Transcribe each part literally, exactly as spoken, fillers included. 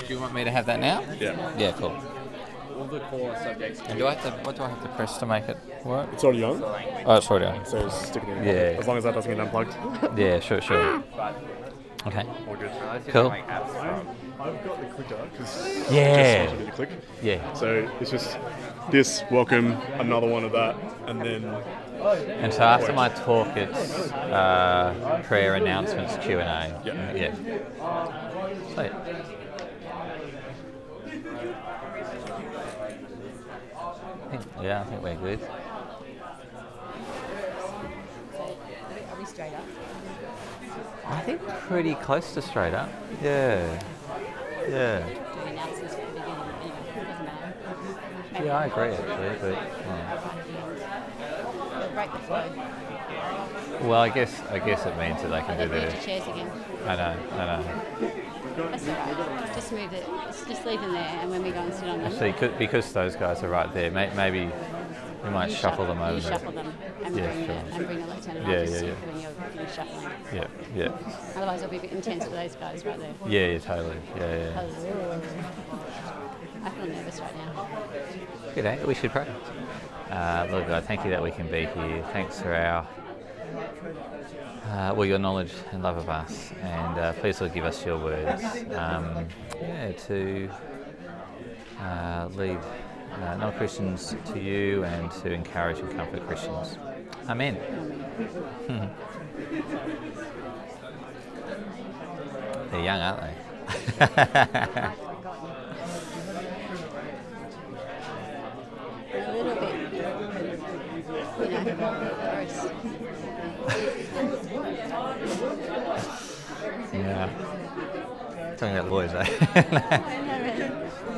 Do you want me to have that now? Yeah. Yeah, cool. All the core subjects. And do I have to, what do I have to press to make it work? It's already on, Oh, it's already on. so stick it in. Yeah. As long as that doesn't get unplugged. Yeah, sure, sure. Okay. All good. Cool. I've got the clicker because Yeah. just wanted to click. Yeah. So it's just this, welcome, another one of that, and then And so after my talk, it's uh, prayer announcements, Q and A. Yeah. Yeah. Sweet. I think- Yeah, I think we're good. Are we straight up? I think pretty close to straight up. Yeah. Yeah. Doing announcements at the beginning. Anyway, it doesn't matter. Yeah, I agree actually, but yeah. We'll break the flow. Well, I guess I guess it means that they can Oh, do they've moved the. the chairs again. I know, I know. That's all right. Just move it. Just just leave them there, and when we go and sit on them, Actually, could, because those guys are right there, may, maybe we might you shuffle them over You there. shuffle them and Yeah, bring sure. the and bring the lieutenant Yeah, up just yeah, sit yeah. when you're finished shuffling. Yeah, yeah, Otherwise, it'll be a bit intense for those guys right there. yeah, yeah, totally. Yeah, yeah. Hello. I feel nervous right now. Good day. We should pray. Uh, Lord God, thank you that we can be here. Thanks for our, uh, well, your knowledge and love of us, and uh, please Lord, give us your words, um, yeah, to uh, lead uh, non-Christians to you and to encourage and comfort Christians. Amen. Hmm. They're young, aren't they? A little bit, you know, gross. Yeah. Talking about the boys, eh?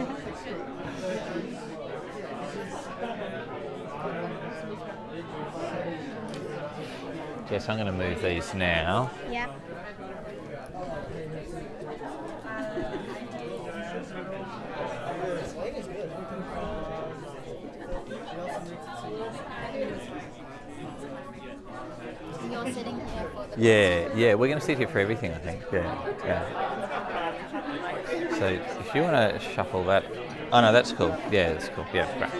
Yes, I'm going to move these now. Yeah. You're sitting here for the Yeah, yeah, we're going to sit here for everything, I think. Yeah, yeah. So if you want to shuffle that. Oh, no, that's cool. Yeah, that's cool. Yeah, great.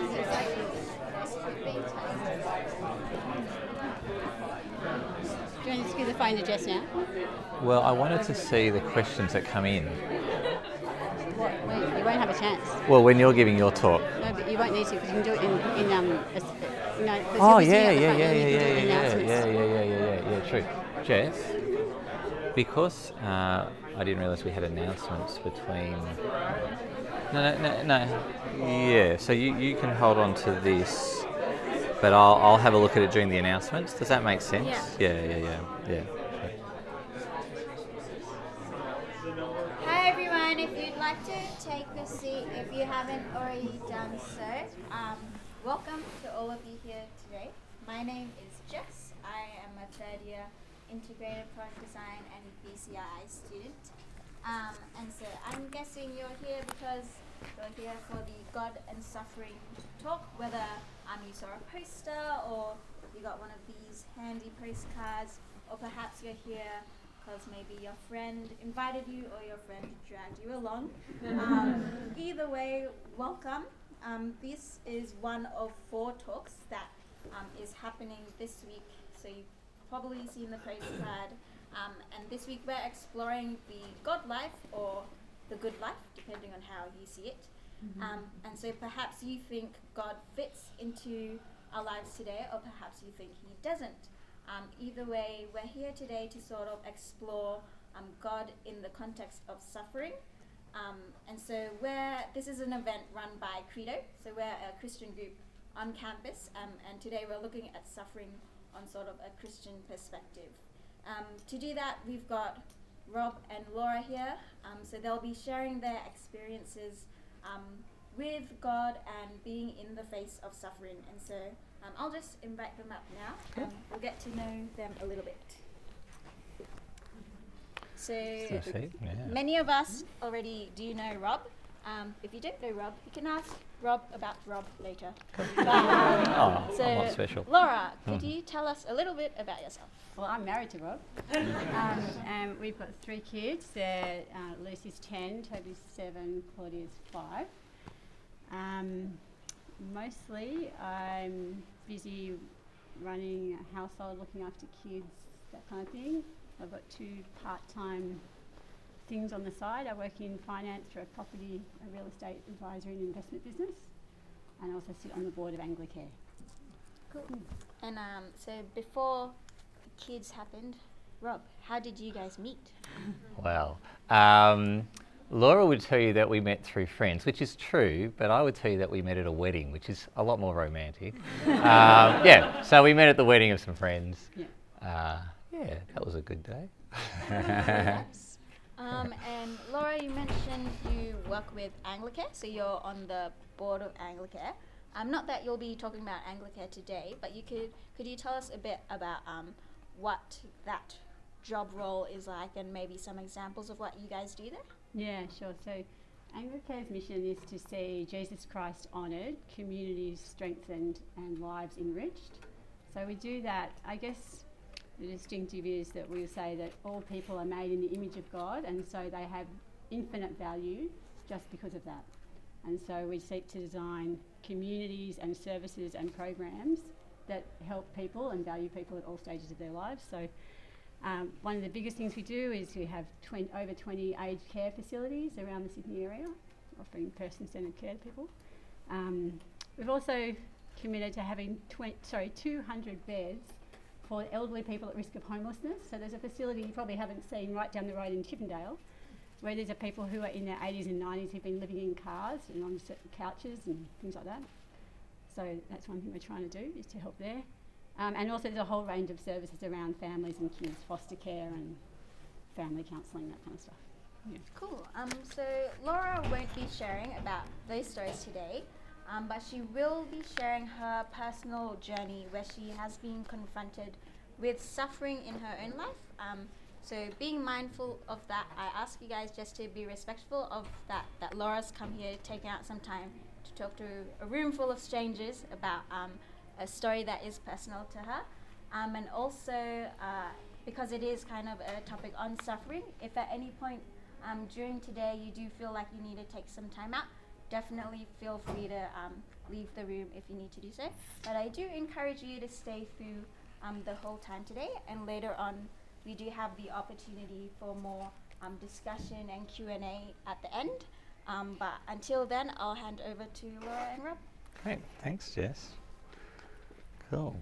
Do you want to give the phone to Jess now? Well, I wanted to see the questions that come in. What? Well, you won't have a chance. Well, when you're giving your talk. No, but you won't need to because you can do it in, in um, a, you know, 'cause Oh, you'll be sitting yeah, at the yeah, front yeah, and yeah, you can do yeah, yeah, yeah, announcements. yeah, yeah, yeah, yeah, yeah, yeah, true. Jess, because uh, I didn't realise we had announcements between... No, no, no, no. Yeah, so you, you can hold on to this, but I'll, I'll have a look at it during the announcements. Does that make sense? Yeah. Yeah, yeah, yeah, yeah. Hi everyone, if you'd like to take a seat, if you haven't already done so, um, welcome to all of you here today. My name is Jess. I am a third year integrated product design and B C I student. Um, and so I'm guessing you're here because you're here for the God and Suffering talk, whether um, you saw a poster or you got one of these handy postcards, or perhaps you're here because maybe your friend invited you or your friend dragged you along. Um, either way, welcome. Um, this is one of four talks that um, is happening this week. So you've probably seen the postcard. Um, and this week we're exploring the God life or the good life, depending on how you see it. Mm-hmm. Um, and so perhaps you think God fits into our lives today, or perhaps you think he doesn't. Um, either way, we're here today to sort of explore um, God in the context of suffering. Um, and so we're, this is an event run by Credo, so we're a Christian group on campus, um, and today we're looking at suffering on sort of a Christian perspective. Um, to do that, we've got Rob and Laura here, um, so they'll be sharing their experiences um, with God and being in the face of suffering. And so um, I'll just invite them up now, and we'll get to know them a little bit. So So, see, yeah. many of us already do know Rob. Um, if you don't know Rob, you can ask Rob about Rob later. But, Oh, so, I'm not special. Laura, could you tell us a little bit about yourself? Well, I'm married to Rob. um, and we've got three kids. They're, uh, Lucy's ten, Toby's seven, Claudia's five. Um, mostly I'm busy running a household, looking after kids, that kind of thing. I've got two part-time things on the side. I work in finance for a property, a real estate advisory and investment business, and I also sit on the board of Anglicare. Cool. And um, so before kids happened, Rob, how did you guys meet? Well, um, Laura would tell you that we met through friends, which is true, but I would tell you that we met at a wedding, which is a lot more romantic. um, yeah, so we met at the wedding of some friends. Yeah. Uh, yeah, that was a good day. Yes. Um, and Laura, you mentioned you work with Anglicare, so you're on the board of Anglicare. Um, not that you'll be talking about Anglicare today, but you could could you tell us a bit about um, what that job role is like, and maybe some examples of what you guys do there? Yeah, sure. So Anglicare's mission is to see Jesus Christ honoured, communities strengthened and lives enriched. So we do that, I guess the distinctive is that we say that all people are made in the image of God, and so they have infinite value just because of that. And so we seek to design communities and services and programs that help people and value people at all stages of their lives. So um, one of the biggest things we do is we have twenty, over twenty aged care facilities around the Sydney area, offering person-centred care to people. Um, we've also committed to having twenty, sorry, two hundred beds for elderly people at risk of homelessness. So there's a facility you probably haven't seen right down the road in Chippendale, where these are people who are in their eighties and nineties who've been living in cars and on certain couches and things like that. So that's one thing we're trying to do, is to help there. Um, and also there's a whole range of services around families and kids, foster care and family counselling, that kind of stuff. Yeah. Cool. Um, so Laura won't be sharing about those stories today, um, but she will be sharing her personal journey where she has been confronted with suffering in her own life. Um, so being mindful of that, I ask you guys just to be respectful of that, that Laura's come here taking out some time to talk to a room full of strangers about um, a story that is personal to her. Um, and also, uh, because it is kind of a topic on suffering, if at any point um, during today you do feel like you need to take some time out, definitely feel free to um, leave the room if you need to do so. But I do encourage you to stay through um, the whole time today, and later on we do have the opportunity for more um, discussion and Q and A at the end. Um, but until then, I'll hand over to Laura and Rob. Great, thanks Jess. Cool.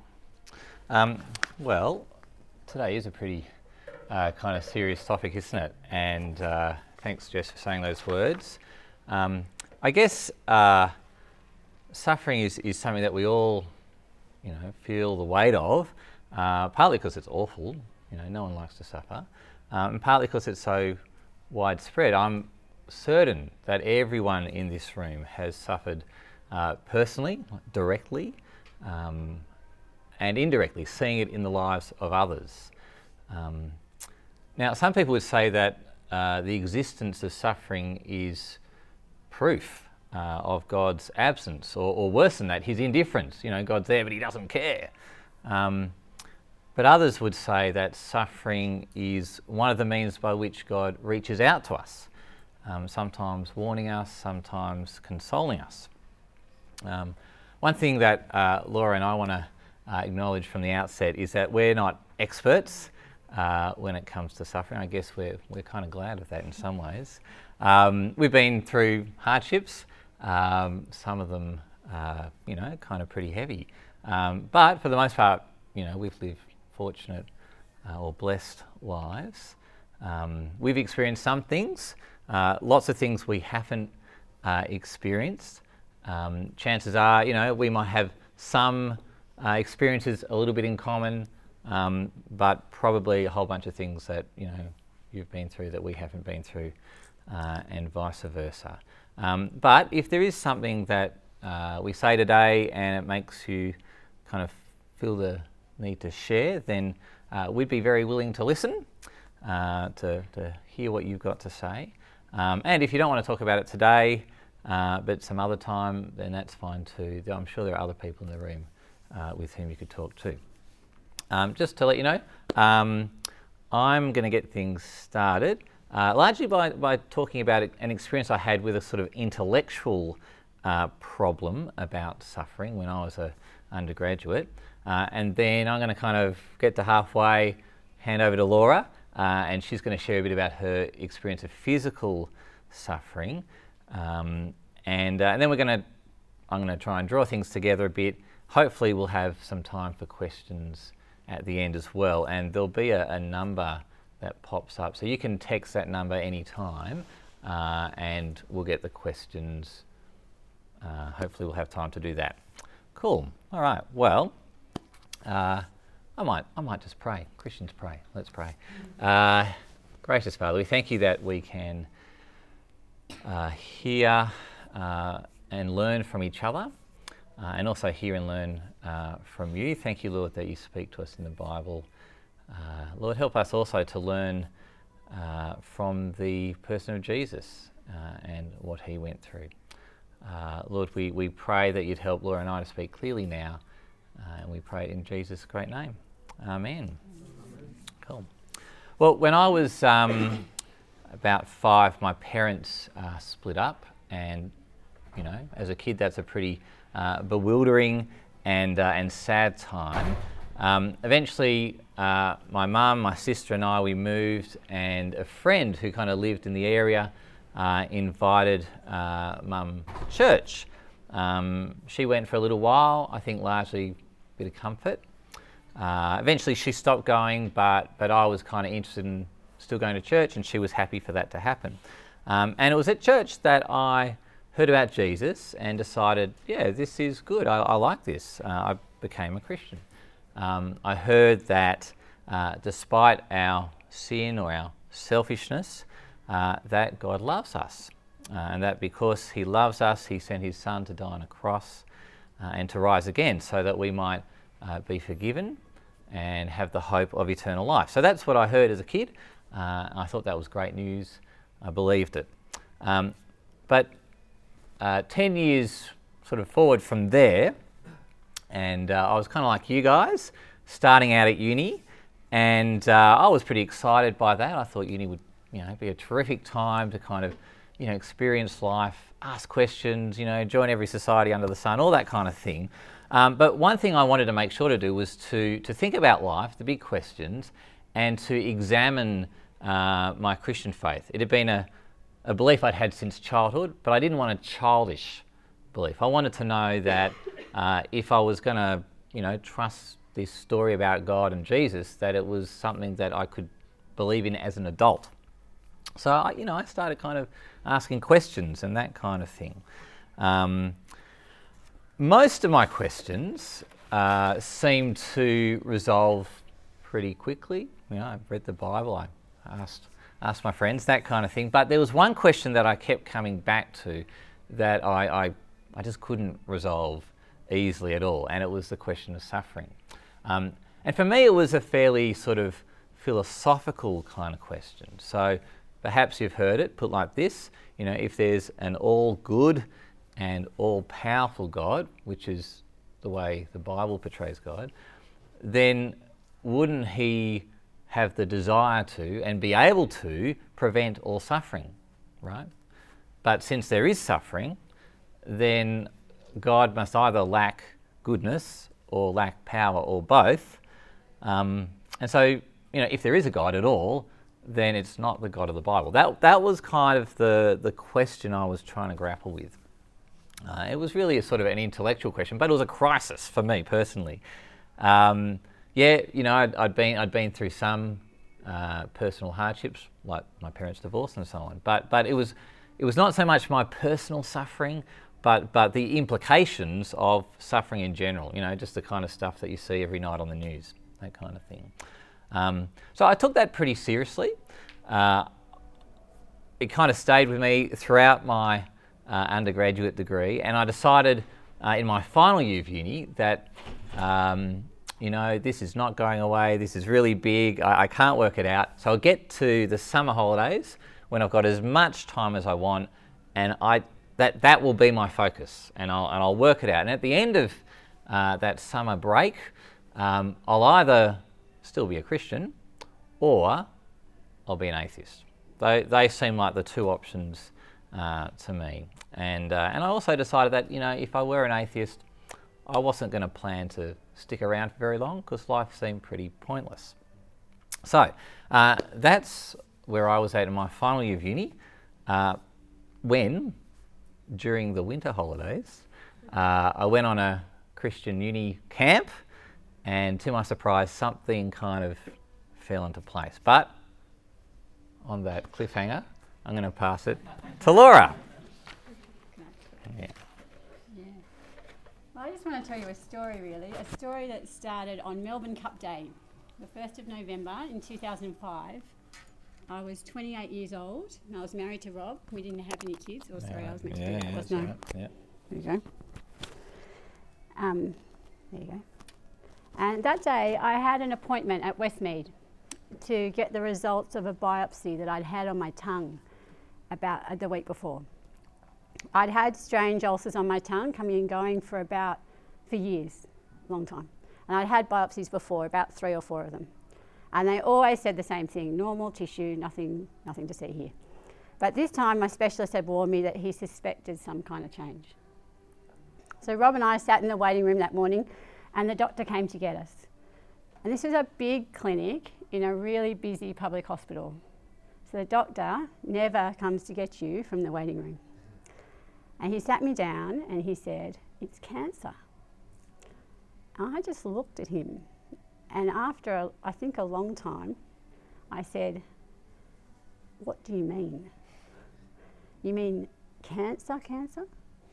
Um, well, today is a pretty uh, kind of serious topic, isn't it? And uh, thanks Jess for saying those words. Um, I guess uh, suffering is, is something that we all, you know, feel the weight of, uh, partly because it's awful, you know, no one likes to suffer, um, and partly because it's so widespread. I'm certain that everyone in this room has suffered uh, personally, directly, um, and indirectly, seeing it in the lives of others. Um, now, some people would say that uh, the existence of suffering is proof uh, of God's absence, or, or worse than that, his indifference. You know, God's there, but he doesn't care. Um, but others would say that suffering is one of the means by which God reaches out to us, um, sometimes warning us, sometimes consoling us. Um, one thing that uh, Laura and I want to uh, acknowledge from the outset is that we're not experts uh, when it comes to suffering. I guess we're we're kind of glad of that in some ways. Um, we've been through hardships, um, some of them, uh, you know, kind of pretty heavy. Um, but for the most part, you know, we've lived fortunate uh, or blessed lives. Um, we've experienced some things, uh, lots of things we haven't uh, experienced. Um, chances are, you know, we might have some uh, experiences a little bit in common, um, but probably a whole bunch of things that, you know, you've been through that we haven't been through, uh, and vice versa. Um, but if there is something that uh, we say today and it makes you kind of feel the need to share, then uh, we'd be very willing to listen, uh, to, to hear what you've got to say. Um, and if you don't want to talk about it today, uh, but some other time, then that's fine too. I'm sure there are other people in the room uh, with whom you could talk to. Um, just to let you know, um, I'm going to get things started, uh, largely by, by talking about an experience I had with a sort of intellectual uh, problem about suffering when I was an undergraduate. Uh, and then I'm going to kind of get to halfway, hand over to Laura, uh, and she's going to share a bit about her experience of physical suffering. Um, and, uh, and then we're going to, I'm going to try and draw things together a bit. Hopefully we'll have some time for questions at the end as well, and there'll be a, a number that pops up. So you can text that number anytime, uh, and we'll get the questions. Uh, hopefully we'll have time to do that. Cool. All right. Well, uh, I might I might just pray. Christians pray. Let's pray. Uh, gracious Father, we thank you that we can uh, hear uh, and learn from each other, uh, and also hear and learn uh, from you. Thank you, Lord, that you speak to us in the Bible. Uh, Lord, help us also to learn uh, from the person of Jesus uh, and what he went through. Uh, Lord, we, we pray that you'd help Laura and I to speak clearly now, uh, and we pray it in Jesus' great name. Amen. Cool. Well, when I was um, about five, my parents uh, split up, and, you know, as a kid, that's a pretty uh, bewildering and uh, and sad time. Um, eventually, uh, my mum, my sister and I, we moved, and a friend who kind of lived in the area uh, invited uh, mum to church. Um, she went for a little while, I think largely a bit of comfort. Uh, eventually she stopped going, but, but I was kind of interested in still going to church, and she was happy for that to happen. Um, and it was at church that I heard about Jesus and decided, yeah, this is good, I, I like this. Uh, I became a Christian. Um, I heard that uh, despite our sin or our selfishness, uh, that God loves us, uh, and that because he loves us, he sent his son to die on a cross uh, and to rise again so that we might uh, be forgiven and have the hope of eternal life. So that's what I heard as a kid. Uh, I thought that was great news. I believed it. Um, but uh, ten years sort of forward from there, and uh, I was kind of like you guys, starting out at uni, and uh, I was pretty excited by that. I thought uni would, you know, be a terrific time to kind of, you know, experience life, ask questions, you know, join every society under the sun, all that kind of thing. Um, but one thing I wanted to make sure to do was to to think about life, the big questions, and to examine uh, my Christian faith. It had been a, a belief I'd had since childhood, but I didn't want a childish belief. I wanted to know that uh, if I was going to, you know, trust this story about God and Jesus, that it was something that I could believe in as an adult. So, I, you know, I started kind of asking questions and that kind of thing. Um, most of my questions uh, seemed to resolve pretty quickly. You know, I've read the Bible, I asked asked my friends, that kind of thing. But there was one question that I kept coming back to that I, I, I just couldn't resolve easily at all, and it was the question of suffering. Um, and for me, it was a fairly sort of philosophical kind of question. So perhaps you've heard it put like this, you know, if there's an all-good and all-powerful God, which is the way the Bible portrays God, then wouldn't he have the desire to and be able to prevent all suffering, right? But since there is suffering, then God must either lack goodness or lack power or both. Um, and so, you know, if there is a God at all, then it's not the God of the Bible. That that was kind of the, the question I was trying to grapple with. Uh, it was really a sort of an intellectual question, but it was a crisis for me personally. Um, yeah, you know, I'd, I'd been I'd been through some uh, personal hardships, like my parents' divorce and so on. But but it was it was not so much my personal suffering, but but the implications of suffering in general. You know, just the kind of stuff that you see every night on the news, that kind of thing. Um, so I took that pretty seriously. Uh, it kind of stayed with me throughout my uh, undergraduate degree, and I decided uh, in my final year of uni that, um, you know, this is not going away, this is really big, I, I can't work it out. So I'll get to the summer holidays when I've got as much time as I want, and I that that will be my focus, and I'll and I'll work it out. And at the end of uh, that summer break, um, I'll either still be a Christian, or I'll be an atheist. They they seem like the two options uh, to me. And uh, and I also decided that, you know, if I were an atheist, I wasn't going to plan to stick around for very long because life seemed pretty pointless. So uh, that's where I was at in my final year of uni, uh, when, during the winter holidays, uh, I went on a Christian uni camp, and to my surprise, something kind of fell into place. But on that cliffhanger, I'm going to pass it to Laura. Yeah. Yeah. Well, I just want to tell you a story, really. A story that started on Melbourne Cup Day, the first of November in two thousand five. I was twenty-eight years old, and I was married to Rob. We didn't have any kids. Or, sorry, I was meant to yeah, do that, yeah, wasn't I? right. Yeah. There you go. Um, there you go. And that day, I had an appointment at Westmead to get the results of a biopsy that I'd had on my tongue about uh, the week before. I'd had strange ulcers on my tongue coming and going for about, for years, long time. And I'd had biopsies before, about three or four of them. And they always said the same thing, normal tissue, nothing, nothing to see here. But this time my specialist had warned me that he suspected some kind of change. So Rob and I sat in the waiting room that morning, and the doctor came to get us. And this was a big clinic in a really busy public hospital. So the doctor never comes to get you from the waiting room. And he sat me down and he said, "It's cancer." And I just looked at him, and after, a, I think, a long time, I said, "What do you mean? You mean cancer, cancer?"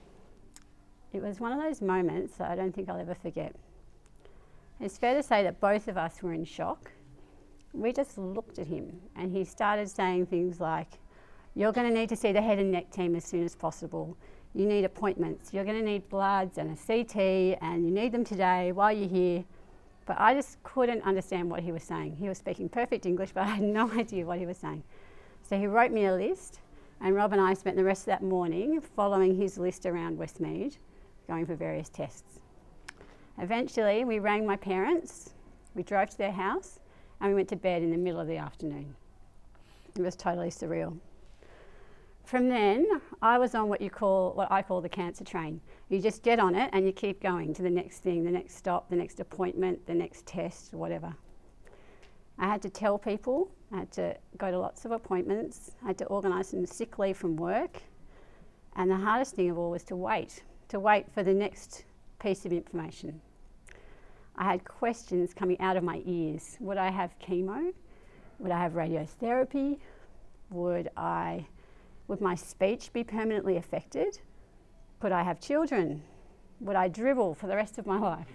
It was one of those moments that I don't think I'll ever forget. It's fair to say that both of us were in shock. We just looked at him, and he started saying things like, "You're going to need to see the head and neck team as soon as possible. You need appointments. You're going to need bloods and a C T, and you need them today while you're here." But I just couldn't understand what he was saying. He was speaking perfect English, but I had no idea what he was saying. So he wrote me a list, and Rob and I spent the rest of that morning following his list around Westmead, going for various tests. Eventually, we rang my parents, we drove to their house, and we went to bed in the middle of the afternoon. It was totally surreal. From then, I was on what you call, what I call the cancer train. You just get on it and you keep going to the next thing, the next stop, the next appointment, the next test, whatever. I had to tell people, I had to go to lots of appointments, I had to organise some sick leave from work, and the hardest thing of all was to wait, to wait for the next piece of information. I had questions coming out of my ears. Would I have chemo? Would I have radiotherapy? Would I, would my speech be permanently affected? Could I have children? Would I dribble for the rest of my life?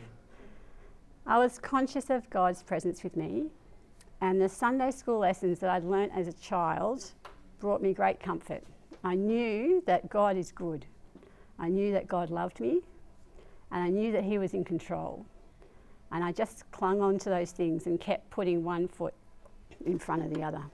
I was conscious of God's presence with me, and the Sunday school lessons that I'd learnt as a child brought me great comfort. I knew that God is good. I knew that God loved me, and I knew that he was in control. And I just clung on to those things and kept putting one foot in front of the other.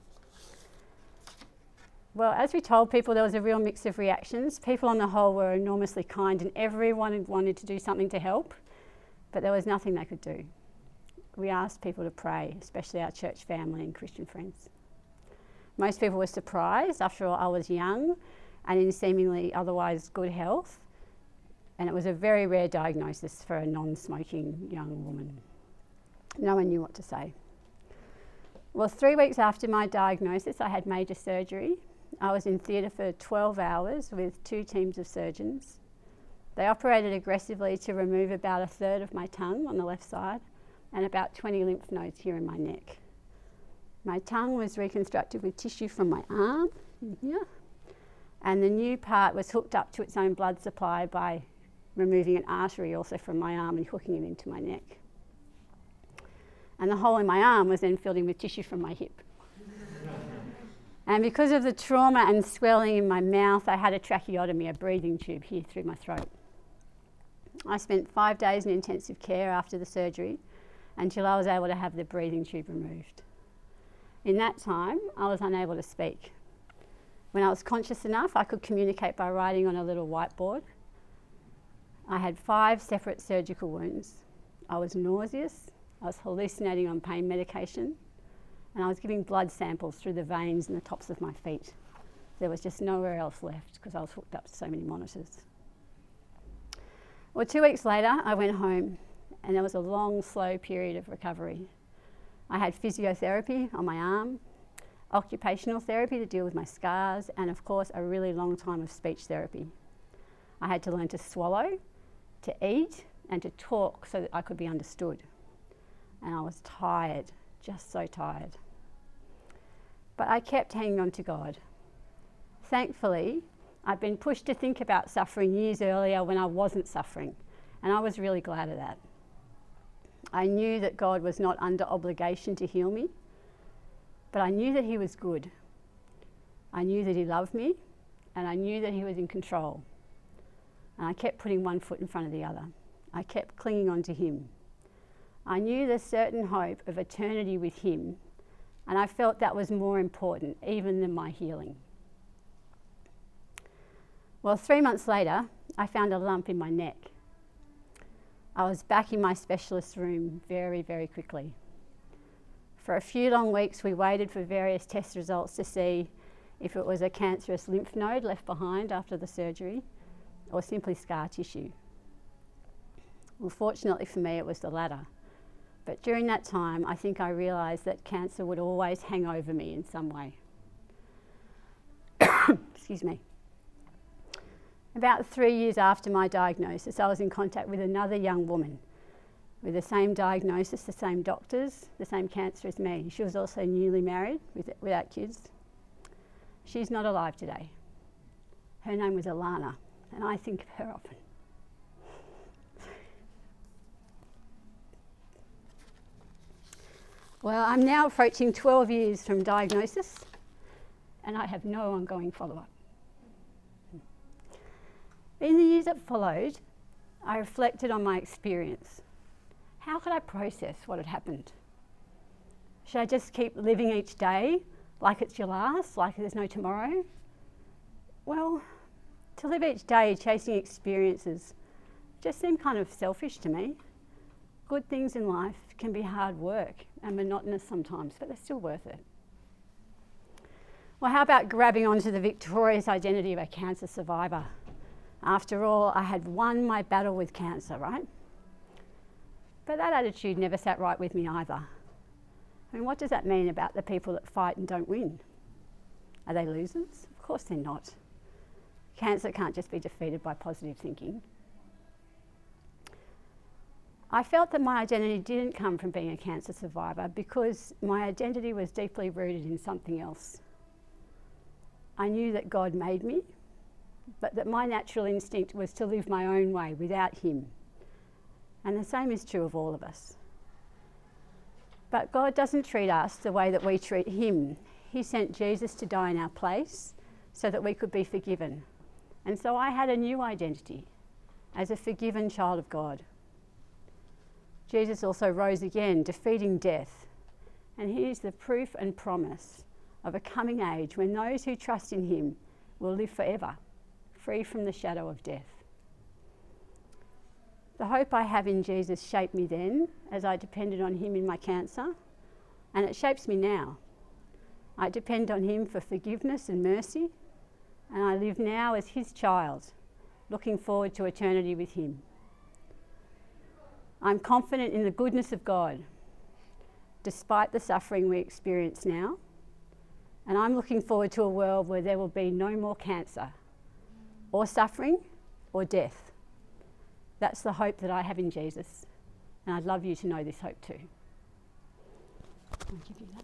Well, as we told people, there was a real mix of reactions. People on the whole were enormously kind, and everyone wanted to do something to help, but there was nothing they could do. We asked people to pray, especially our church family and Christian friends. Most people were surprised. After all, I was young and in seemingly otherwise good health, and it was a very rare diagnosis for a non-smoking young woman. No one knew what to say. Well, three weeks after my diagnosis, I had major surgery. I was in theatre for twelve hours with two teams of surgeons. They operated aggressively to remove about a third of my tongue on the left side and about twenty lymph nodes here in my neck. My tongue was reconstructed with tissue from my arm in here, and the new part was hooked up to its own blood supply by removing an artery also from my arm and hooking it into my neck. And the hole in my arm was then filled in with tissue from my hip. And because of the trauma and swelling in my mouth, I had a tracheotomy, a breathing tube here through my throat. I spent five days in intensive care after the surgery until I was able to have the breathing tube removed. In that time, I was unable to speak. When I was conscious enough, I could communicate by writing on a little whiteboard. I had five separate surgical wounds. I was nauseous, I was hallucinating on pain medication, and I was giving blood samples through the veins in the tops of my feet. There was just nowhere else left because I was hooked up to so many monitors. Well, two weeks later, I went home, and there was a long, slow period of recovery. I had physiotherapy on my arm, occupational therapy to deal with my scars, and of course, a really long time of speech therapy. I had to learn to swallow, to eat, and to talk so that I could be understood. And I was tired, just so tired. But I kept hanging on to God. Thankfully, I'd been pushed to think about suffering years earlier when I wasn't suffering, and I was really glad of that. I knew that God was not under obligation to heal me, but I knew that he was good. I knew that he loved me, and I knew that he was in control. And I kept putting one foot in front of the other. I kept clinging on to him. I knew the certain hope of eternity with him, and I felt that was more important even than my healing. Well, three months later, I found a lump in my neck. I was back in my specialist room very, very quickly. For a few long weeks, we waited for various test results to see if it was a cancerous lymph node left behind after the surgery or simply scar tissue. Well, fortunately for me, it was the latter. But during that time, I think I realised that cancer would always hang over me in some way. Excuse me. About three years after my diagnosis, I was in contact with another young woman with the same diagnosis, the same doctors, the same cancer as me. She was also newly married with, without kids. She's not alive today. Her name was Alana, and I think of her often. Well, I'm now approaching twelve years from diagnosis, and I have no ongoing follow-up. In the years that followed, I reflected on my experience. How could I process what had happened? Should I just keep living each day like it's your last, like there's no tomorrow? Well, to live each day chasing experiences just seemed kind of selfish to me. Good things in life can be hard work and monotonous sometimes, but they're still worth it. Well, how about grabbing onto the victorious identity of a cancer survivor? After all, I had won my battle with cancer, right? But that attitude never sat right with me either. I mean, what does that mean about the people that fight and don't win? Are they losers? Of course they're not. Cancer can't just be defeated by positive thinking. I felt that my identity didn't come from being a cancer survivor because my identity was deeply rooted in something else. I knew that God made me, but that my natural instinct was to live my own way without him. And the same is true of all of us. But God doesn't treat us the way that we treat him. He sent Jesus to die in our place so that we could be forgiven. And so I had a new identity as a forgiven child of God. Jesus also rose again, defeating death. And here's the proof and promise of a coming age when those who trust in him will live forever, free from the shadow of death. The hope I have in Jesus shaped me then as I depended on him in my cancer, and it shapes me now. I depend on him for forgiveness and mercy, and I live now as his child, looking forward to eternity with him. I'm confident in the goodness of God, despite the suffering we experience now, and I'm looking forward to a world where there will be no more cancer, or suffering, or death. That's the hope that I have in Jesus, and I'd love you to know this hope too. I'll give you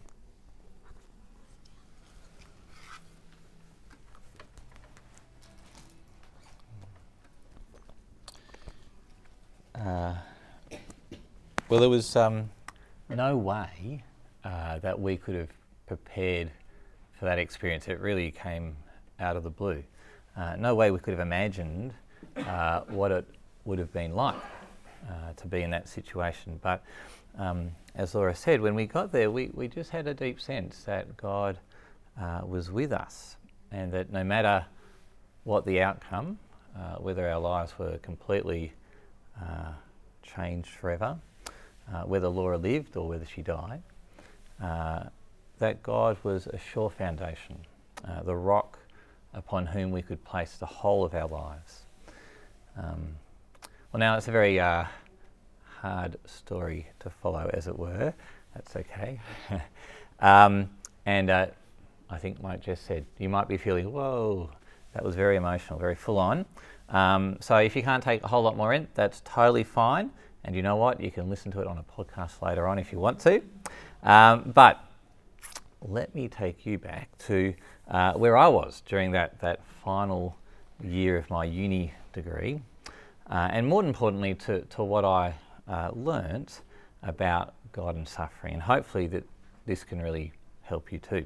that. Uh, well, there was um, no way uh, that we could have prepared for that experience. It really came out of the blue. Uh, no way we could have imagined uh, what it would have been like uh, to be in that situation. But um, as Laura said, when we got there, we, we just had a deep sense that God uh, was with us. and that no matter what the outcome, uh, whether our lives were completely uh, changed forever, uh, whether Laura lived or whether she died, uh, that God was a sure foundation, uh, the rock upon whom we could place the whole of our lives. Um, well, now it's a very uh, hard story to follow, as it were. That's okay. um, and uh, I think, like Jess said, you might be feeling, whoa, that was very emotional, very full on. Um, so if you can't take a whole lot more in, that's totally fine. And you know what? You can listen to it on a podcast later on if you want to. Um, but let me take you back to uh, where I was during that, that final year of my uni degree. Uh, and more importantly, to, to what I uh, learnt about God and suffering. And hopefully that this can really help you too.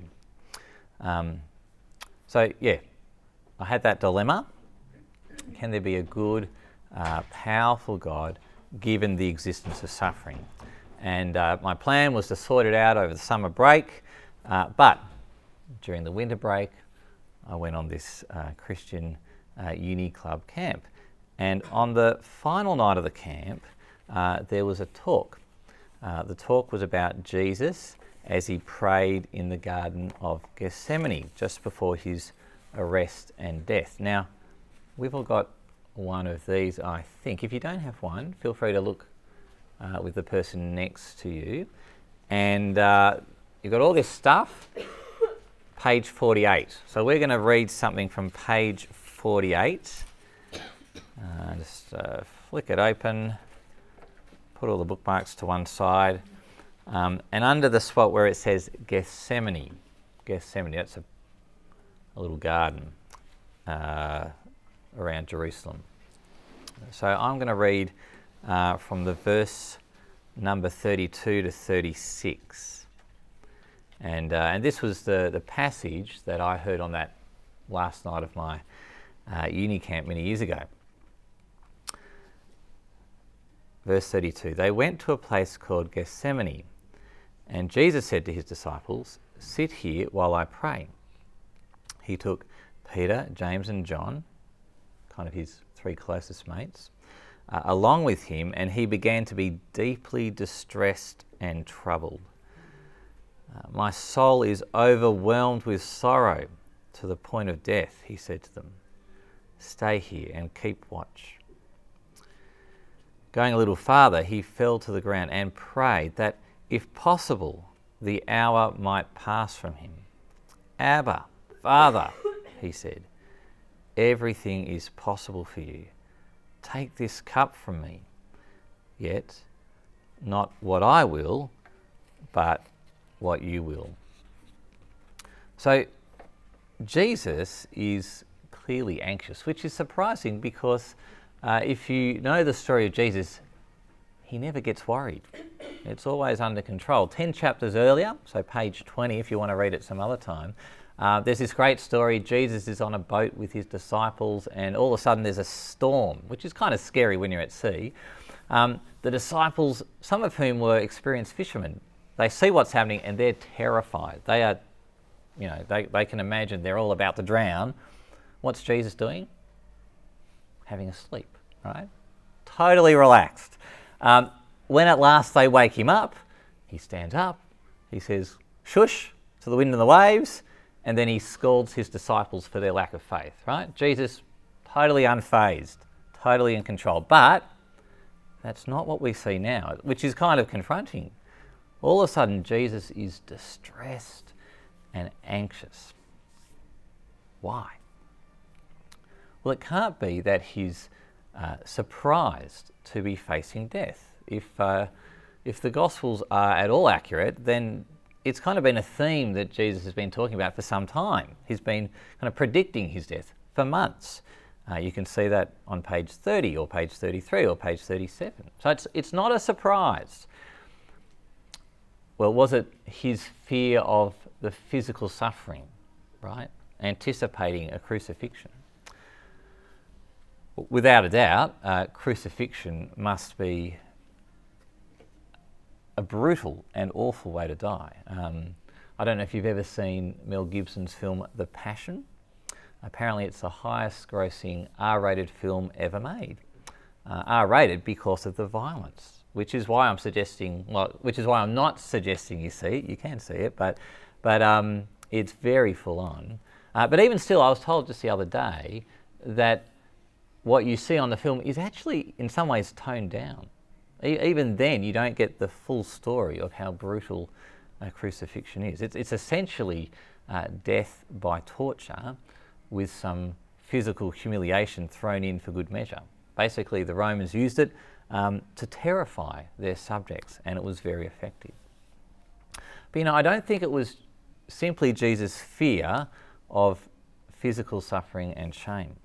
Um, so, yeah, I had that dilemma. Can there be a good, uh, powerful God given the existence of suffering? And uh, my plan was to sort it out over the summer break, uh, but during the winter break, I went on this uh, Christian uh, uni club camp. And on the final night of the camp, uh, there was a talk. Uh, the talk was about Jesus as he prayed in the Garden of Gethsemane just before his arrest and death. Now, we've all got one of these, I think. If you don't have one, feel free to look uh, with the person next to you. And uh, you've got all this stuff, page forty-eight. So we're going to read something from page forty-eight. Uh, just uh, flick it open, put all the bookmarks to one side. Um, and under the spot where it says Gethsemane, Gethsemane, that's a, a little garden uh, around Jerusalem. So I'm going to read uh, from the verse number thirty-two to thirty-six. And, uh, and this was the, the passage that I heard on that last night of my uh, uni camp many years ago. Verse thirty-two, they went to a place called Gethsemane, and Jesus said to his disciples, sit here while I pray. He took Peter, James and John, kind of his three closest mates, uh, along with him, and he began to be deeply distressed and troubled. Uh, my soul is overwhelmed with sorrow to the point of death, he said to them. Stay here and keep watch. Going a little farther, he fell to the ground and prayed that, if possible, the hour might pass from him. Abba, Father, he said, everything is possible for you. Take this cup from me. Yet, not what I will, but what you will. So, Jesus is clearly anxious, which is surprising because uh, if you know the story of Jesus, he never gets worried. It's always under control. Ten chapters earlier, so page twenty if you want to read it some other time, uh, there's this great story. Jesus is on a boat with his disciples and all of a sudden there's a storm, which is kind of scary when you're at sea. Um, the disciples, some of whom were experienced fishermen, they see what's happening and they're terrified. They are, you know, they, they can imagine they're all about to drown. What's Jesus doing? Having a sleep, right? Totally relaxed. Um, when at last they wake him up, he stands up, he says, shush to the wind and the waves, and then he scolds his disciples for their lack of faith, right? Jesus, totally unfazed, totally in control. But that's not what we see now, which is kind of confronting. All of a sudden, Jesus is distressed and anxious. Why? Well, it can't be that he's uh, surprised to be facing death. If uh, if the Gospels are at all accurate, then it's kind of been a theme that Jesus has been talking about for some time. He's been kind of predicting his death for months. Uh, you can see that on page thirty or page thirty-three or page thirty-seven. So it's it's not a surprise. Well, was it his fear of the physical suffering, right? Anticipating a crucifixion. Without a doubt, uh, crucifixion must be a brutal and awful way to die. Um, I don't know if you've ever seen Mel Gibson's film The Passion. Apparently it's the highest grossing R-rated film ever made. Uh, R-rated because of the violence, which is why I'm suggesting, well, which is why I'm not suggesting you see it. You can see it, but but um, it's very full on. Uh, but even still, I was told just the other day that what you see on the film is actually in some ways toned down. E- even then, you don't get the full story of how brutal uh, crucifixion is. It's, it's essentially uh, death by torture with some physical humiliation thrown in for good measure. Basically, the Romans used it um, to terrify their subjects, and it was very effective. But you know, I don't think it was simply Jesus' fear of physical suffering and shame.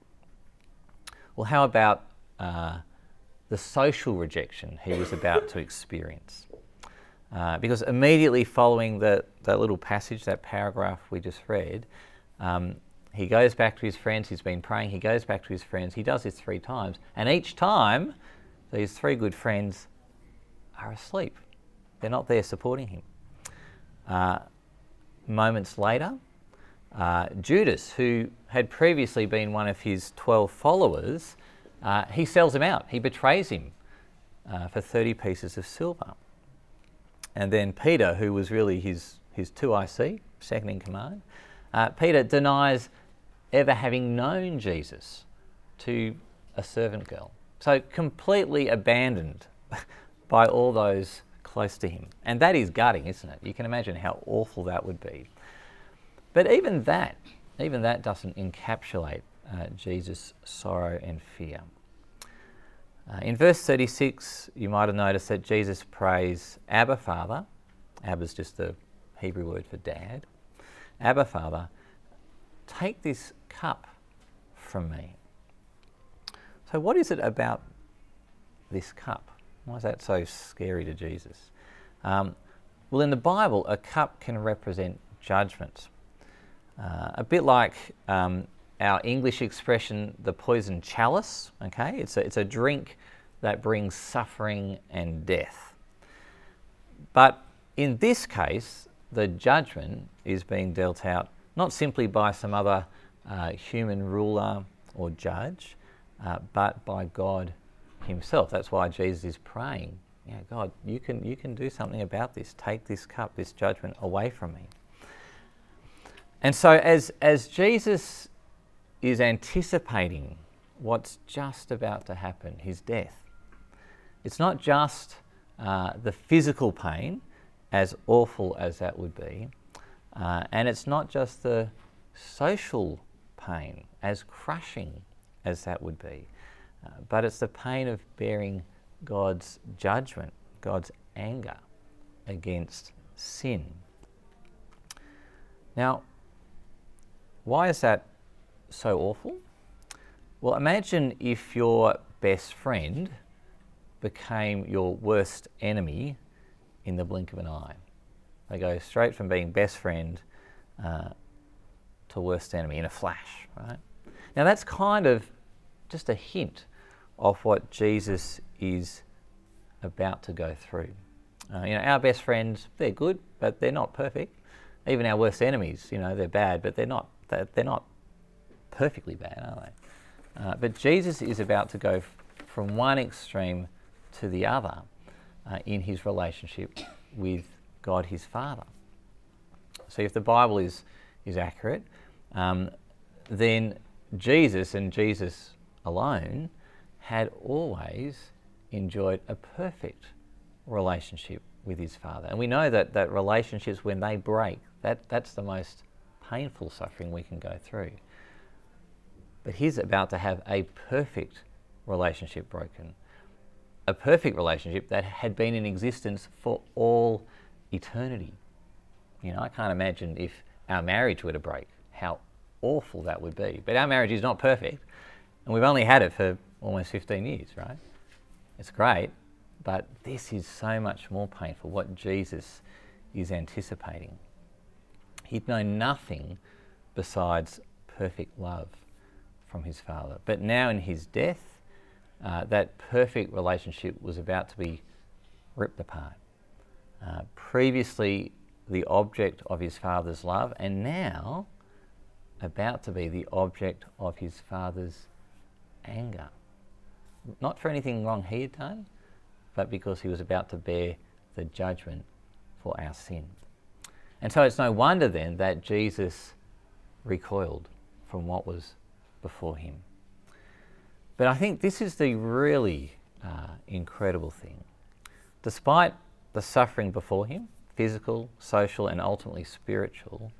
Well, how about uh, the social rejection he was about to experience? Uh, because immediately following the, that little passage, that paragraph we just read, um, he goes back to his friends, he's been praying, he goes back to his friends, he does this three times, and each time these three good friends are asleep. They're not there supporting him. Uh, moments later, uh, Judas, who had previously been one of his twelve followers, uh, he sells him out, he betrays him uh, for thirty pieces of silver. And then Peter, who was really his, his two I C, second in command, uh, Peter denies ever having known Jesus to a servant girl. So completely abandoned by all those close to him. And that is gutting, isn't it? You can imagine how awful that would be. But even that, even that doesn't encapsulate uh, Jesus' sorrow and fear. Uh, in verse thirty-six, you might have noticed that Jesus prays, Abba, Father. Abba's just the Hebrew word for dad. Abba, Father, take this cup from me. So what is it about this cup? Why is that so scary to Jesus? Um, well, in the Bible, a cup can represent judgment. Uh, a bit like um, our English expression, the poison chalice, okay? It's a, it's a drink that brings suffering and death. But in this case, the judgment is being dealt out not simply by some other uh, human ruler or judge, uh, but by God himself. That's why Jesus is praying, yeah, God, you can, you can do something about this. Take this cup, this judgment away from me. And so as, as Jesus is anticipating what's just about to happen, his death, it's not just uh, the physical pain, as awful as that would be, uh, and it's not just the social pain, as crushing as that would be, uh, but it's the pain of bearing God's judgment, God's anger against sin. Now, why is that so awful? Well, imagine if your best friend became your worst enemy in the blink of an eye. They go straight from being best friend uh, to worst enemy in a flash, right? Now that's kind of just a hint of what Jesus is about to go through. Uh, you know, our best friends, they're good, but they're not perfect. Even our worst enemies, you know, they're bad, but they're not they're, they're not perfectly bad, are they? Uh, but Jesus is about to go f- from one extreme to the other uh, in his relationship with God his Father. So if the Bible is, is accurate, um, then Jesus and Jesus alone had always enjoyed a perfect relationship with his Father. And we know that, that relationships, when they break, that, that's the most painful suffering we can go through. But he's about to have a perfect relationship broken. A perfect relationship that had been in existence for all eternity. You know, I can't imagine if our marriage were to break, how awful that would be. But our marriage is not perfect, and we've only had it for almost fifteen years, right? It's great, but this is so much more painful, what Jesus is anticipating. He'd known nothing besides perfect love from his Father. But now in his death, uh, that perfect relationship was about to be ripped apart. Uh, previously the object of his Father's love, and now about to be the object of his Father's anger. Not for anything wrong he had done, but because he was about to bear the judgment for our sin. And so it's no wonder then that Jesus recoiled from what was before him. But I think this is the really uh, incredible thing. Despite the suffering before him, physical, social, and ultimately spiritual,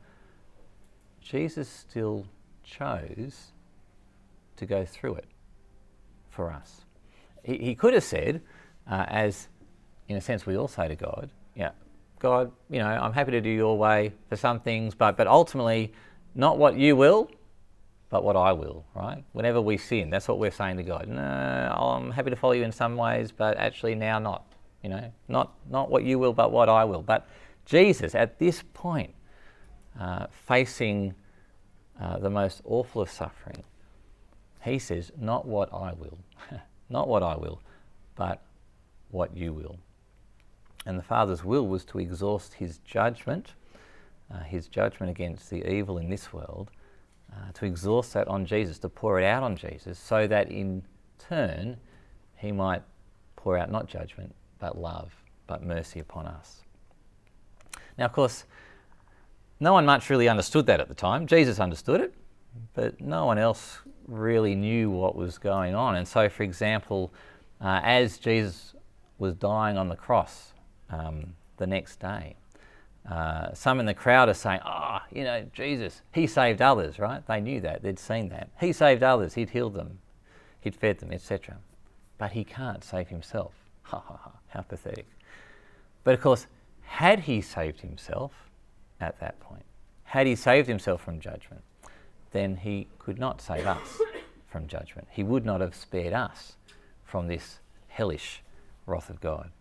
Jesus still chose to go through it for us. He, he could have said, uh, as in a sense we all say to God, yeah, God, you know, I'm happy to do your way for some things, but but ultimately, not what you will, but what I will, right? Whenever we sin, that's what we're saying to God. No, I'm happy to follow you in some ways, but actually now not. You know, not not what you will, but what I will. But Jesus, at this point, uh, facing uh, the most awful of suffering, he says, not what I will, not what I will, but what you will. And the Father's will was to exhaust his judgment, uh, his judgment against the evil in this world, uh, to exhaust that on Jesus, to pour it out on Jesus, so that in turn he might pour out not judgment, but love, but mercy upon us. Now, of course, no one much really understood that at the time. Jesus understood it, but no one else really knew what was going on. And so, for example, uh, as Jesus was dying on the cross um, the next day, uh, some in the crowd are saying, oh, you know, Jesus, he saved others, right? They knew that, they'd seen that. He saved others, he'd healed them, he'd fed them, et cetera. But he can't save himself. Ha ha ha, how pathetic. But of course, had he saved himself at that point, had he saved himself from judgment, then he could not save us from judgment. He would not have spared us from this hellish wrath of God.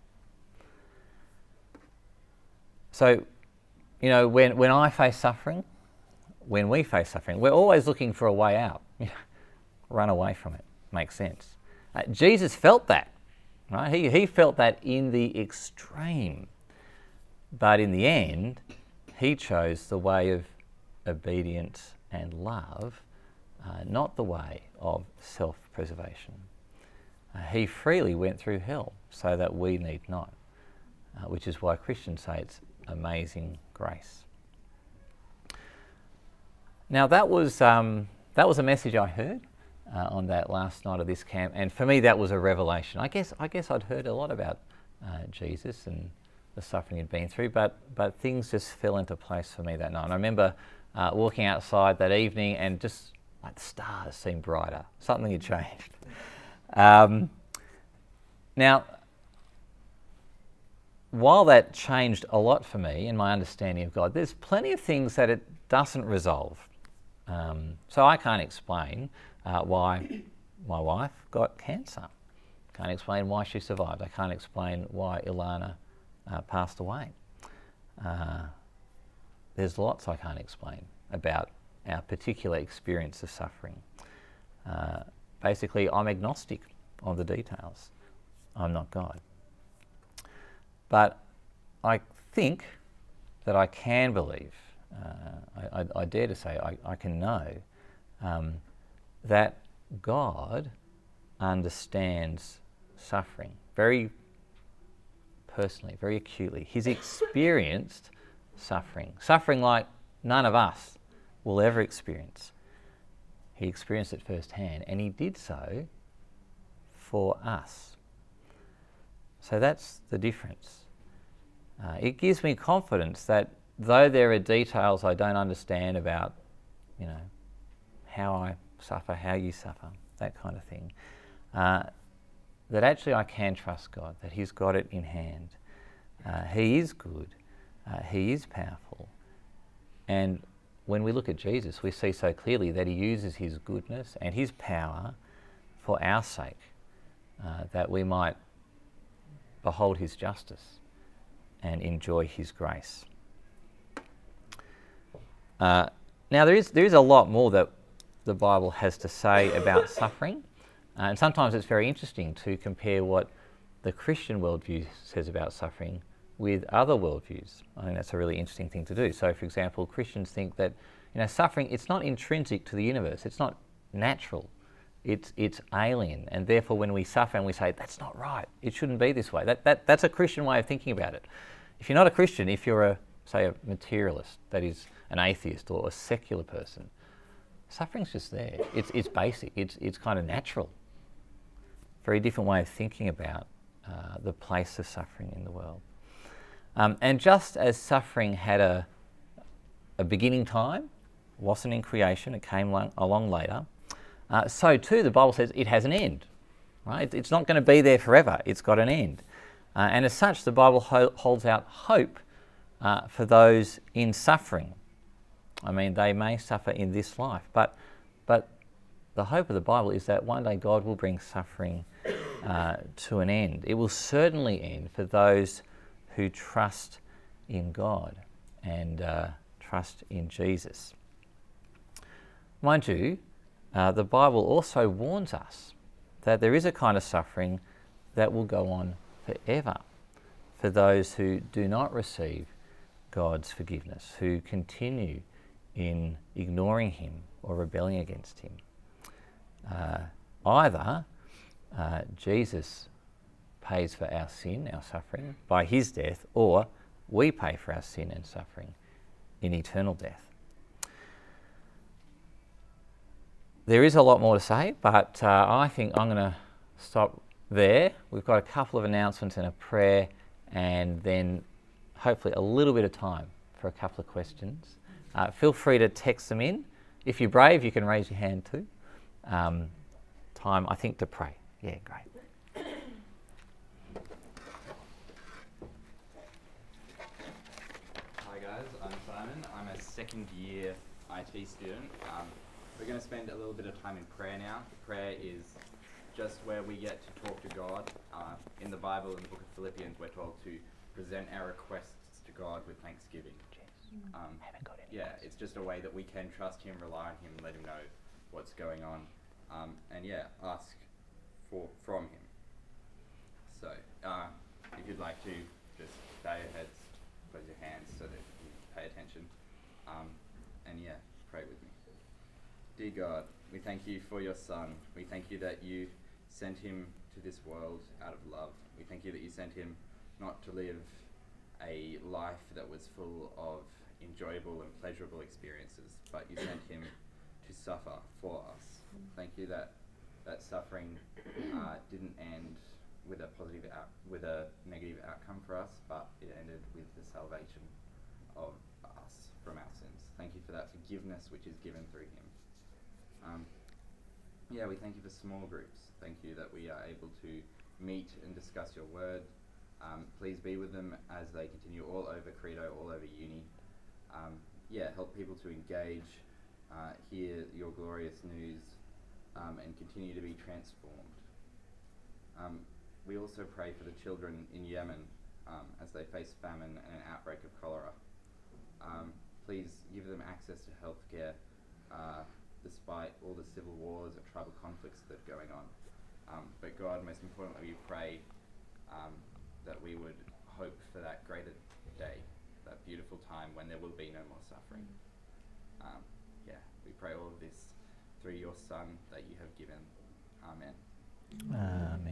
So, you know, when, when I face suffering, when we face suffering, we're always looking for a way out. Run away from it. Makes sense. Uh, Jesus felt that. Right? He, he felt that in the extreme. But in the end, he chose the way of obedience and love, uh, not the way of self-preservation. Uh, he freely went through hell so that we need not, uh, which is why Christians say it's amazing grace. Now that was um, that was a message I heard uh, on that last night of this camp, and for me that was a revelation. I guess I guess I'd heard a lot about uh, Jesus and the suffering he'd been through, but but things just fell into place for me that night. And I remember uh, walking outside that evening, and just like the stars seemed brighter. Something had changed. Um, now, while that changed a lot for me in my understanding of God, there's plenty of things that it doesn't resolve. Um, so I can't explain uh, why my wife got cancer. Can't explain why she survived. I can't explain why Ilana uh, passed away. Uh, there's lots I can't explain about our particular experience of suffering. Uh, basically, I'm agnostic on the details. I'm not God. But I think that I can believe, uh, I, I, I dare to say, I, I can know um, that God understands suffering very personally, very acutely. He's experienced suffering, suffering like none of us will ever experience. He experienced it firsthand, and he did so for us. So that's the difference. Uh, it gives me confidence that though there are details I don't understand about, you know, how I suffer, how you suffer, that kind of thing, uh, that actually I can trust God, that he's got it in hand. Uh, he is good. Uh, he is powerful. And when we look at Jesus, we see so clearly that he uses his goodness and his power for our sake, uh, that we might behold his justice and enjoy his grace. Uh, now there is there is a lot more that the Bible has to say about suffering, uh, and sometimes it's very interesting to compare what the Christian worldview says about suffering with other worldviews. I think that's a really interesting thing to do. So, for example, Christians think that, you know, suffering, it's not intrinsic to the universe. It's not natural. It's it's alien. And therefore, when we suffer and we say, that's not right, it shouldn't be this way. That, that That's a Christian way of thinking about it. If you're not a Christian, if you're, a say, a materialist, that is an atheist or a secular person, suffering's just there. It's it's basic. It's it's kind of natural. Very different way of thinking about uh, the place of suffering in the world. Um, and just as suffering had a a beginning time, wasn't in creation, it came long, along later, uh, so too the Bible says it has an end. Right? It's not going to be there forever. It's got an end. Uh, and as such, the Bible ho- holds out hope uh, for those in suffering. I mean, they may suffer in this life, but but the hope of the Bible is that one day God will bring suffering uh, to an end. It will certainly end for those who trust in God and uh, trust in Jesus. Mind you, uh, the Bible also warns us that there is a kind of suffering that will go on forever for those who do not receive God's forgiveness, who continue in ignoring him or rebelling against him. Uh, either uh, Jesus pays for our sin, our suffering, by his death, or we pay for our sin and suffering in eternal death. There is a lot more to say, but uh, I think I'm going to stop there. We've got a couple of announcements and a prayer, and then hopefully a little bit of time for a couple of questions. Uh, feel free to text them in. If you're brave, you can raise your hand too. Um, time, I think, to pray. Yeah, great. Hi guys, I'm Simon. I'm a second year I T student. Um, we're going to spend a little bit of time in prayer now. Prayer is just where we get to talk to God. Uh, in the Bible, in the book of Philippians, we're told to present our requests to God with thanksgiving. Um, yeah, it's just a way that we can trust him, rely on him, let him know what's going on, um, and yeah, ask for from him. So, uh, if you'd like to, just bow your heads, close your hands so that you pay attention, um, and yeah, pray with me. Dear God, we thank you for your Son. We thank you that you sent him to this world out of love. We thank you that you sent him not to live a life that was full of enjoyable and pleasurable experiences, but you sent him to suffer for us. Thank you that that suffering uh, didn't end with a positive out- with a negative outcome for us, but it ended with the salvation of us from our sins. Thank you for that forgiveness which is given through him. Um, yeah, we thank you for small groups. Thank you that we are able to meet and discuss your word. Um, please be with them as they continue all over Credo, all over uni. Um, yeah, help people to engage, uh, hear your glorious news, um, and continue to be transformed. Um, we also pray for the children in Yemen um, as they face famine and an outbreak of cholera. Um, please give them access to healthcare uh, despite all the civil wars and tribal conflicts that are going on. Um, but God, most importantly, we pray um, that we would hope for that greater day, that beautiful time when there will be no more suffering. Um, yeah, we pray all of this through your Son that you have given. Amen. Amen.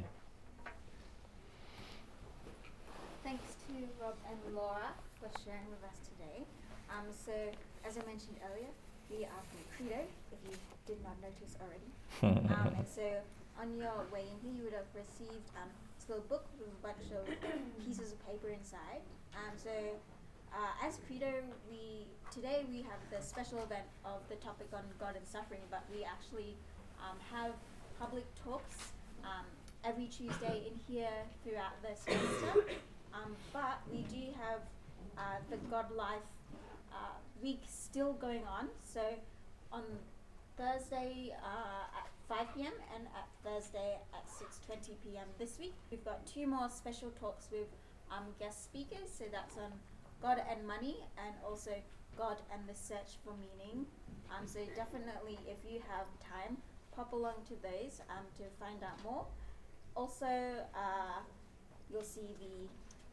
Thanks to Rob and Laura for sharing with us today. Um, so, as I mentioned earlier, we are from Credo, if you did not notice already. um, and so, on your way in here, you would have received um, this little book with a bunch of pieces of paper inside. Um, so, uh, as Credo, we today we have the special event of the topic on God and suffering, but we actually um, have public talks um, every Tuesday in here throughout the semester. Um, but we do have uh, the God Life uh, week still going on. So on Thursday uh, at five p.m. and at Thursday at six twenty p.m. this week, we've got two more special talks with um, guest speakers. So that's on God and money, and also God and the search for meaning. Um, so definitely, if you have time, pop along to those um, to find out more. Also, uh, you'll see the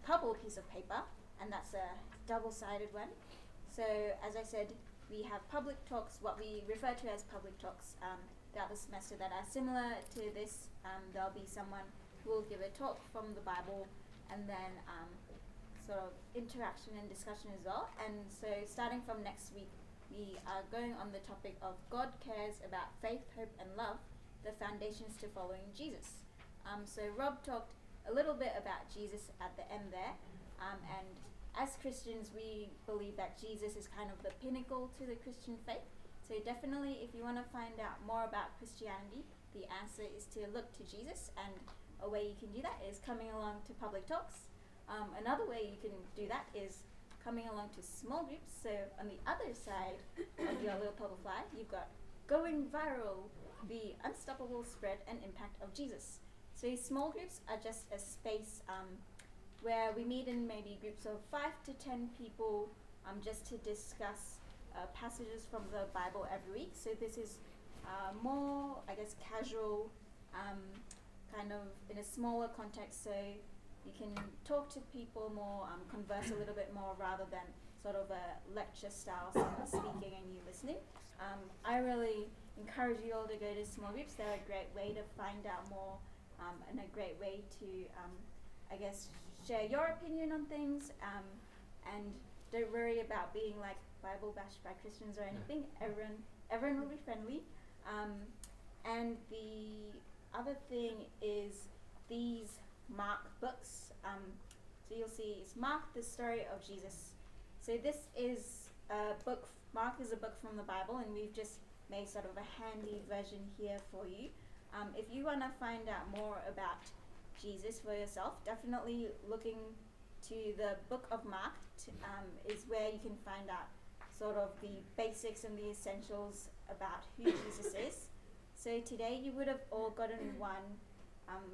purple piece of paper, and that's a double-sided one. So as I said, we have public talks, what we refer to as public talks, um, throughout the semester that are similar to this. Um, there'll be someone who will give a talk from the Bible, and then um, sort of interaction and discussion as well. And so starting from next week, we are going on the topic of God cares about faith, hope, and love, the foundations to following Jesus. Um, so Rob talked a little bit about Jesus at the end there, um, and as Christians, we believe that Jesus is kind of the pinnacle to the Christian faith. So definitely, if you want to find out more about Christianity, the answer is to look to Jesus, and a way you can do that is coming along to public talks. Um, another way you can do that is coming along to small groups. So on the other side of your little purple flag, you've got Going Viral, the unstoppable spread and impact of Jesus. So small groups are just a space um, where we meet in maybe groups of five to ten people um, just to discuss uh, passages from the Bible every week. So this is uh, more, I guess, casual, um, kind of in a smaller context, so you can talk to people more, um, converse a little bit more rather than sort of a lecture style, someone speaking and you listening. Um, I really encourage you all to go to small groups. They're a great way to find out more um, and a great way to, um, I guess, share your opinion on things, um, and don't worry about being like Bible bashed by Christians or anything. Everyone, everyone will be friendly. Um, and the other thing is these Mark books. Um, so you'll see it's Mark, the story of Jesus. So this is a book, Mark is a book from the Bible, and we've just made sort of a handy version here for you. Um, if you want to find out more about Jesus for yourself, definitely looking to the book of Mark t- um, is where you can find out sort of the basics and the essentials about who Jesus is. So today you would have all gotten one um,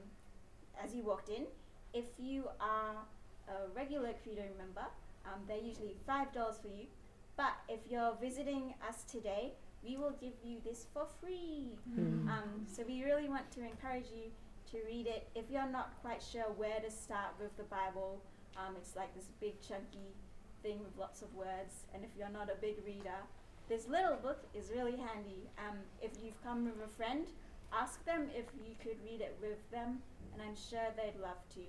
as you walked in. If you are a regular Credo member, um, they're usually five dollars for you. But if you're visiting us today, we will give you this for free. Mm. Um, so we really want to encourage you to read it. If you're not quite sure where to start with the Bible, um, it's like this big chunky thing with lots of words. And if you're not a big reader, this little book is really handy. Um, if you've come with a friend, ask them if you could read it with them, and I'm sure they'd love to.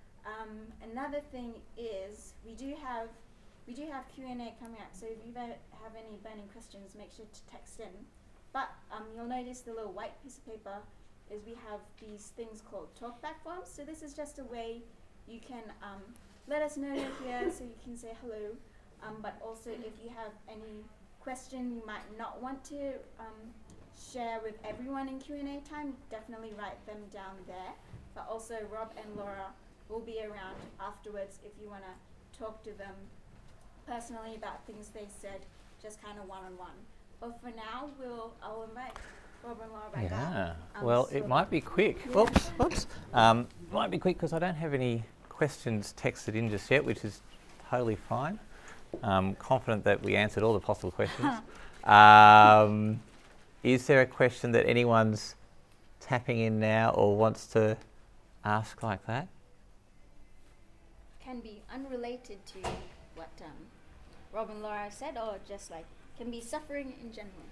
Um, another thing is we do have we do have Q and A coming up, so if you have any burning questions, make sure to text in. But um, you'll notice the little white piece of paper is we have these things called talkback forms. So this is just a way you can um, let us know you're here, so you can say hello. Um, but also, if you have any question you might not want to um, share with everyone in Q and A time, definitely write them down there. But also, Rob and Laura will be around afterwards if you want to talk to them personally about things they said, just kind of one-on-one. But for now, we'll I'll invite Rob and Laura back up. Yeah. Um, Well, so it might be quick. Yeah. Oops, whoops. Um, might be quick because I don't have any questions texted in just yet, which is totally fine. Um, confident that we answered all the possible questions. um, is there a question that anyone's tapping in now or wants to ask like that? Can be unrelated to what um, Rob and Laura said, or just like can be suffering in general.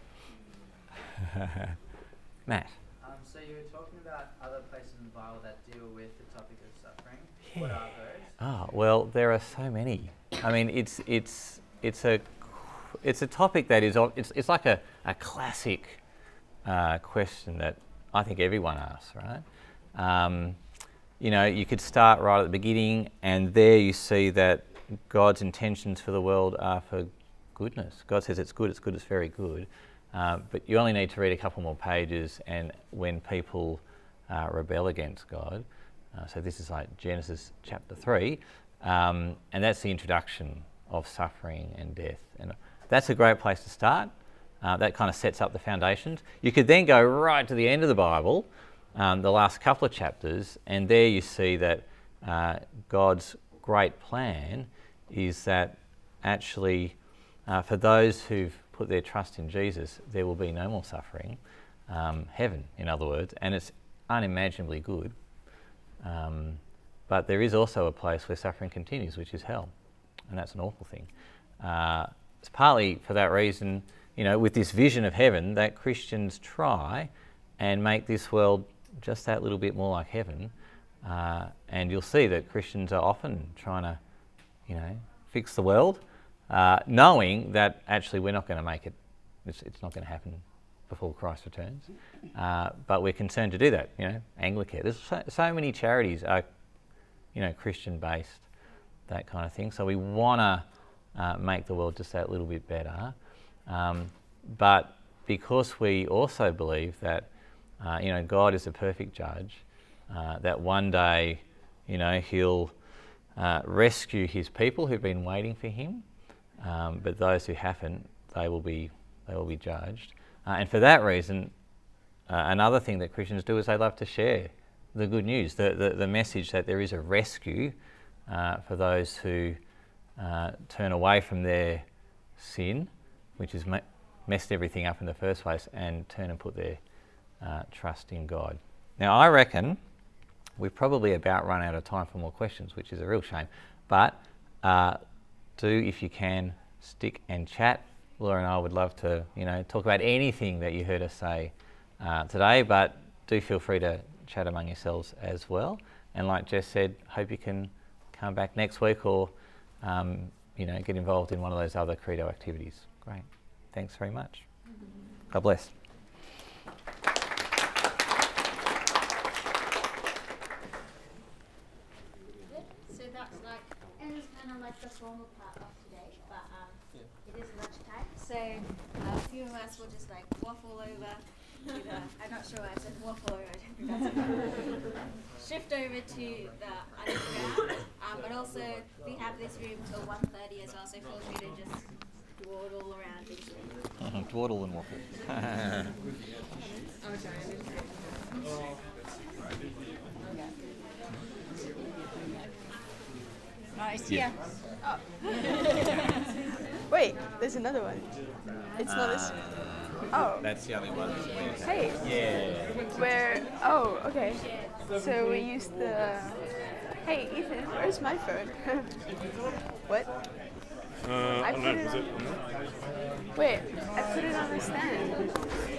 Matt. Um, so you were talking about other places in the Bible that deal with the topic of suffering. Yeah. What are those? Oh, well, there are so many. I mean, it's it's it's a it's a topic that is of- it's it's like a a classic uh, question that I think everyone asks, right? Um, you know, you could start right at the beginning, and there you see that God's intentions for the world are for goodness. God says it's good, it's good, it's very good. Uh, but you only need to read a couple more pages, and when people uh, rebel against God, uh, so this is like Genesis chapter three, um, and that's the introduction of suffering and death. And that's a great place to start. Uh, that kind of sets up the foundations. You could then go right to the end of the Bible, um, the last couple of chapters, and there you see that uh, God's great plan is that actually uh, for those who've put their trust in Jesus, there will be no more suffering, um, heaven in other words, and it's unimaginably good. Um, but there is also a place where suffering continues, which is hell, and that's an awful thing. Uh, it's partly for that reason, you know, with this vision of heaven, that Christians try and make this world just that little bit more like heaven. Uh, and you'll see that Christians are often trying to, you know, fix the world, uh, knowing that actually we're not going to make it. It's, it's not going to happen before Christ returns. Uh, but we're concerned to do that. You know, Anglicare. There's so, so many charities are, you know, Christian-based, that kind of thing. So we want to uh, make the world just that little bit better. Um, but because we also believe that, uh, you know, God is a perfect judge, uh, that one day, you know, He'll uh, rescue His people who've been waiting for Him, um, but those who haven't, they will be they will be judged. Uh, and for that reason, uh, another thing that Christians do is they love to share the good news, the the, the message that there is a rescue uh, for those who uh, turn away from their sin, which has me- messed everything up in the first place, and turn and put their uh, trust in God. Now, I reckon we've probably about run out of time for more questions, which is a real shame. But uh, do, if you can, stick and chat. Laura and I would love to, you know, talk about anything that you heard us say uh, today, but do feel free to chat among yourselves as well. And like Jess said, hope you can come back next week or, um, you know, get involved in one of those other Credo activities. Great. Thanks very much. God bless. So that's like, and it's kind of like the formal part of today, but um, it is lunchtime, so uh, a few of us will just like waffle over. To the, I'm not sure why I said waffle over. I don't think that's it. Shift over to the underground, um, but also we have this room till one thirty as well, so feel free to just dawdle around these rooms. Dawdle and waffle. Nice. Yeah. Wait, there's another one. It's not this. Oh, That's the only one. hey. Yeah. Where? Oh, okay. So we used the. Hey, Ethan, where's my phone? What? Uh, I don't put know. it Was on- it? Wait, I put it on the stand.